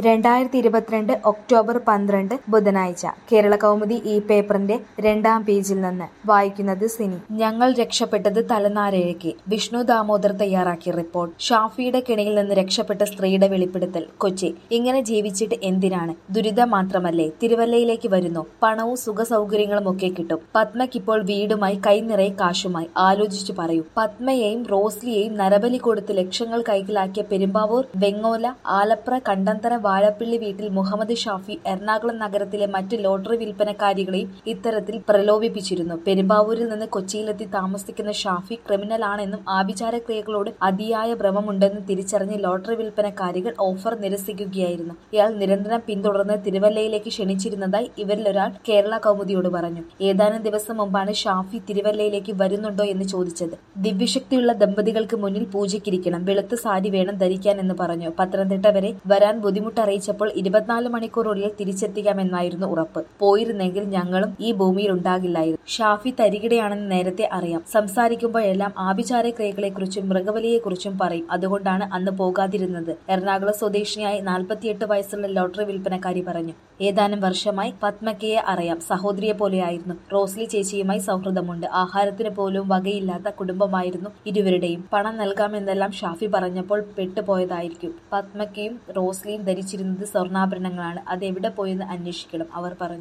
2022 October 12 ബുധനാഴ്ച കേരളകൗമുദി ഈ പേപ്പറിന്റെ 2-ാം പേജിൽ നിന്ന് വായിക്കുന്നത് സിനി. ഞങ്ങൾ രക്ഷപ്പെട്ടത് തലനാരിഴയ്ക്ക്. വിഷ്ണു ദാമോദർ തയ്യാറാക്കിയ റിപ്പോർട്ട്. ഷാഫിയുടെ കെണിയിൽ നിന്ന് രക്ഷപ്പെട്ട സ്ത്രീയുടെ വെളിപ്പെടുത്തൽ. കൊച്ചി. ഇങ്ങനെ ജീവിച്ചിട്ട് എന്തിനാണ്? ദുരിതം മാത്രമല്ലേ? തിരുവല്ലയിലേക്ക് വരുന്നു. പണവും സുഖസൗകര്യങ്ങളും ഒക്കെ കിട്ടും. പത്മയ്ക്കിപ്പോൾ വീടുമായി കൈനിറയെ കാശുമായി. ആലോചിച്ചു പറയൂ. പത്മയെയും റോസ്ലിയെയും നരബലി കൊടുത്ത് ലക്ഷങ്ങൾ കൈക്കലാക്കിയ പെരുമ്പാവൂർ, വെങ്ങോല, ആലപ്ര, കണ്ടന്തര, വാഴപ്പിള്ളി വീട്ടിൽ മുഹമ്മദ് ഷാഫി എറണാകുളം നഗരത്തിലെ മറ്റ് ലോട്ടറി വിൽപ്പനക്കാരികളെയും ഇത്തരത്തിൽ പ്രലോഭിപ്പിച്ചിരുന്നു. പെരുമ്പാവൂരിൽ നിന്ന് കൊച്ചിയിലെത്തി താമസിക്കുന്ന ഷാഫി ക്രിമിനലാണെന്നും ആഭിചാരക്രിയകളോട് അതിയായ ഭ്രമമുണ്ടെന്നും തിരിച്ചറിഞ്ഞ് ലോട്ടറി വിൽപ്പനക്കാരികൾ ഓഫർ നിരസിക്കുകയായിരുന്നു. ഇയാൾ നിരന്തരം പിന്തുടർന്ന് തിരുവല്ലയിലേക്ക് ക്ഷണിച്ചിരുന്നതായി ഇവരിലൊരാൾ കേരള കൗമുദിയോട് പറഞ്ഞു. ഏതാനും ദിവസം മുമ്പാണ് ഷാഫി തിരുവല്ലയിലേക്ക് വരുന്നുണ്ടോ എന്ന് ചോദിച്ചത്. ദിവ്യശക്തിയുള്ള ദമ്പതികൾക്ക് മുന്നിൽ പൂജയ്ക്കിരിക്കണം, വെളുത്ത സാരി വേണം ധരിക്കാൻ എന്ന് പറഞ്ഞു. പത്തനംതിട്ട വരെ വരാൻ ബുദ്ധിമുട്ടറിയിച്ചപ്പോൾ 24 മണിക്കൂറുള്ളിൽ തിരിച്ചെത്തിക്കാമെന്നായിരുന്നു ഉറപ്പ്. പോയിരുന്നെങ്കിൽ ഞങ്ങളും ഈ ഭൂമിയിൽ ഉണ്ടാകില്ലായിരുന്നു. ഷാഫി തരികിടയാണെന്ന് നേരത്തെ അറിയാം. സംസാരിക്കുമ്പോഴെല്ലാം ആഭിചാരക്രിയകളെക്കുറിച്ചും മൃഗബലിയെക്കുറിച്ചും പറയും. അതുകൊണ്ടാണ് അന്ന് പോകാതിരുന്നത്. എറണാകുളം സ്വദേശിനിയായ 48 വയസ്സുള്ള ലോട്ടറി വിൽപ്പനക്കാരി പറഞ്ഞു. ഏതാനും വർഷമായി പത്മക്കയെ അറിയാം. സഹോദരിയെ പോലെയായിരുന്നു. റോസ്ലി ചേച്ചിയുമായി സൗഹൃദമുണ്ട്. ആഹാരത്തിന് പോലും വകയില്ലാത്ത കുടുംബമായിരുന്നു ഇരുവരുടെയും. പണം നൽകാമെന്നെല്ലാം ഷാഫി പറഞ്ഞപ്പോൾ പെട്ടുപോയതായിരിക്കും. പത്മക്കയും റോസ്ലിയും ധരിച്ചിരുന്നത് സ്വർണ്ണാഭരണങ്ങളാണ്. അതെവിടെ പോയെന്ന് അന്വേഷിക്കണം, അവർ പറഞ്ഞു.